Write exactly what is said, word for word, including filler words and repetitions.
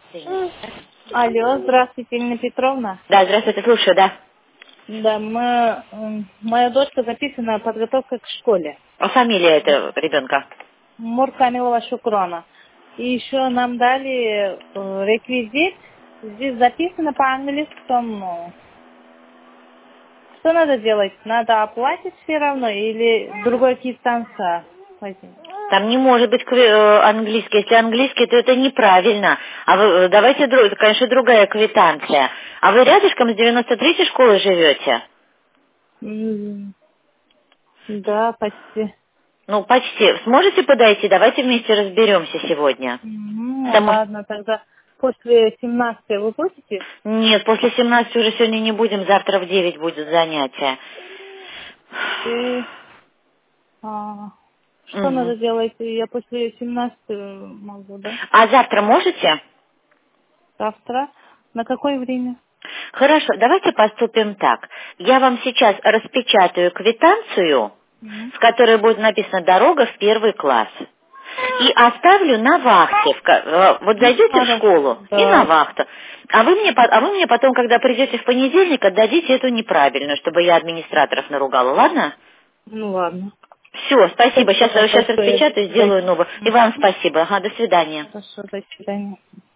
Алло, здравствуйте, Ирина Петровна. Да, здравствуйте, слушаю, да. Да, мы, м, моя дочка записана подготовка к школе. А фамилия этого ребенка? Мур Камилова Шукрана. И еще нам дали э, реквизит. Здесь записано по-английскому. Что надо делать? Надо оплатить все равно или другой квитанция возьмем? Там не может быть кви- э, английский. Если английский, то это неправильно. А вы, э, давайте, друг- это, конечно, другая квитанция. А вы рядышком с девяносто третьей школой живете? М, Да, почти. Ну, почти. Сможете подойти? Давайте вместе разберемся сегодня. Мгм, Потому что... ладно, тогда после семнадцати вы будете? Нет, после семнадцати уже сегодня не будем, завтра в девять будет занятие. И, а, что Мгм. надо делать? Я после семнадцати могу, да? А завтра можете? Завтра. На какое время? Хорошо, давайте поступим так. Я вам сейчас распечатаю квитанцию, Мгм. в которой будет написано «Дорога в первый класс». И оставлю на вахте. В ка- э, Вот Ну, зайдете в хорошо, школу и на да. вахту. А вы, мне, по- а вы мне потом, когда придете в понедельник, отдадите эту неправильную, чтобы я администраторов наругала, ладно? Ну ладно. Все, спасибо. Сейчас, Спасибо сейчас большое. До распечатаю, сделаю свидания. новую. И вам Мгм. спасибо. Ага, до свидания. Хорошо, до свидания.